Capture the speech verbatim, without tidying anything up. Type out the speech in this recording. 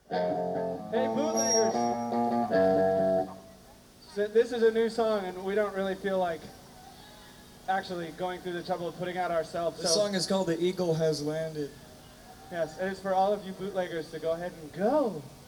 Hey, bootleggers! So this is a new song, and we don't really feel like actually going through the trouble of putting out ourselves. This so, song is called "The Eagle Has Landed." yes, it is for all of you bootleggers to go ahead and go.